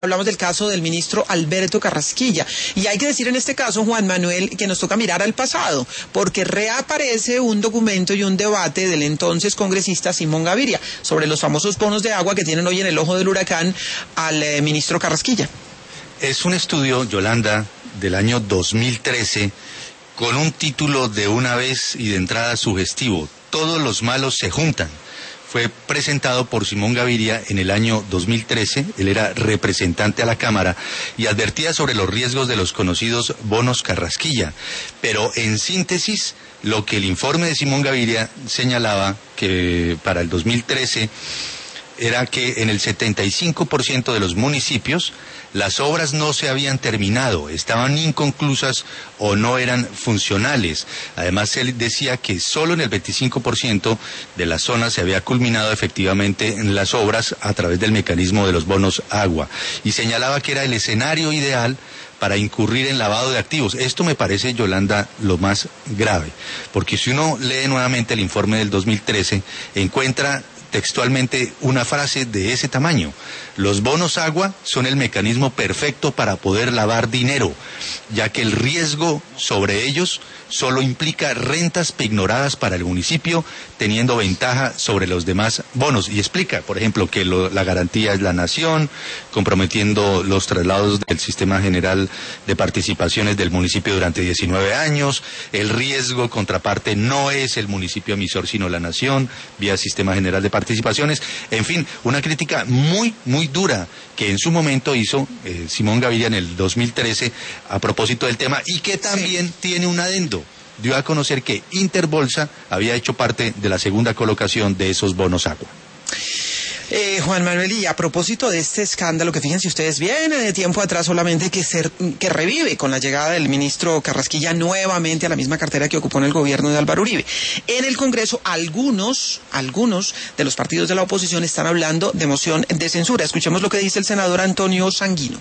Hablamos del caso del ministro Alberto Carrasquilla. Y hay que decir en este caso, Juan Manuel, que nos toca mirar al pasado, porque reaparece un documento y un debate del entonces congresista Simón Gaviria sobre los famosos bonos de agua que tienen hoy en el ojo del huracán al ministro Carrasquilla. Es un estudio, Yolanda, del año 2013, con un título de una vez y de entrada sugestivo: Todos los malos se juntan. Fue presentado por Simón Gaviria en el año 2013, él era representante a la Cámara, y advertía sobre los riesgos de los conocidos bonos Carrasquilla. Pero en síntesis, lo que el informe de Simón Gaviria señalaba que para el 2013 era que en el 75% de los municipios las obras no se habían terminado, estaban inconclusas o no eran funcionales. Además, él decía que solo en el 25% de las zonas se había culminado efectivamente en las obras a través del mecanismo de los bonos agua. Y señalaba que era el escenario ideal para incurrir en lavado de activos. Esto me parece, Yolanda, lo más grave, porque si uno lee nuevamente el informe del 2013, encuentra textualmente una frase de ese tamaño: los bonos agua son el mecanismo perfecto para poder lavar dinero, ya que el riesgo sobre ellos solo implica rentas pignoradas para el municipio, teniendo ventaja sobre los demás bonos. Y explica, por ejemplo, que la garantía es la nación, comprometiendo los traslados del sistema general de participaciones del municipio durante 19 años, el riesgo contraparte no es el municipio emisor, sino la nación, vía sistema general de participaciones. En fin, una crítica muy dura que en su momento hizo Simón Gaviria en el 2013 a propósito del tema, y que también tiene un adendo. Dio a conocer que Interbolsa había hecho parte de la segunda colocación de esos bonos agua. Juan Manuel, y a propósito de este escándalo, que fíjense ustedes, viene de tiempo atrás, solamente que revive con la llegada del ministro Carrasquilla nuevamente a la misma cartera que ocupó en el gobierno de Álvaro Uribe. En el Congreso, algunos de los partidos de la oposición están hablando de moción de censura. Escuchemos lo que dice el senador Antonio Sanguino.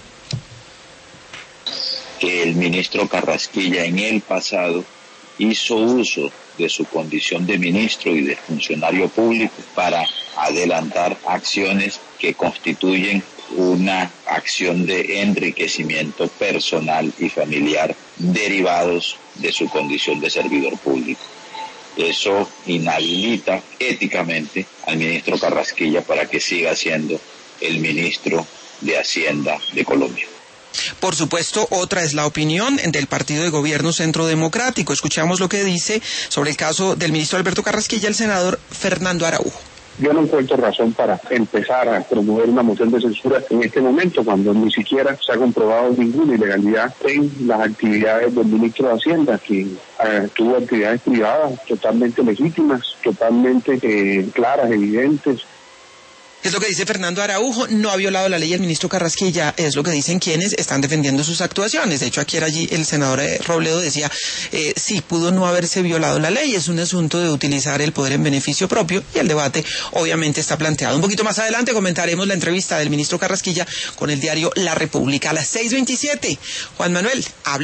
Que el ministro Carrasquilla en el pasado hizo uso de su condición de ministro y de funcionario público para adelantar acciones que constituyen una acción de enriquecimiento personal y familiar derivados de su condición de servidor público. Eso inhabilita éticamente al ministro Carrasquilla para que siga siendo el ministro de Hacienda de Colombia. Por supuesto, otra es la opinión del partido de gobierno Centro Democrático. Escuchamos lo que dice sobre el caso del ministro Alberto Carrasquilla el senador Fernando Araújo. Yo no encuentro razón para empezar a promover una moción de censura en este momento, cuando ni siquiera se ha comprobado ninguna ilegalidad en las actividades del ministro de Hacienda, que tuvo actividades privadas totalmente legítimas, totalmente claras, evidentes. Es lo que dice Fernando Araújo, no ha violado la ley el ministro Carrasquilla, es lo que dicen quienes están defendiendo sus actuaciones. De hecho, allí el senador Robledo decía, sí, pudo no haberse violado la ley, es un asunto de utilizar el poder en beneficio propio, y el debate obviamente está planteado. Un poquito más adelante comentaremos la entrevista del ministro Carrasquilla con el diario La República a las 6:27. Juan Manuel, habla.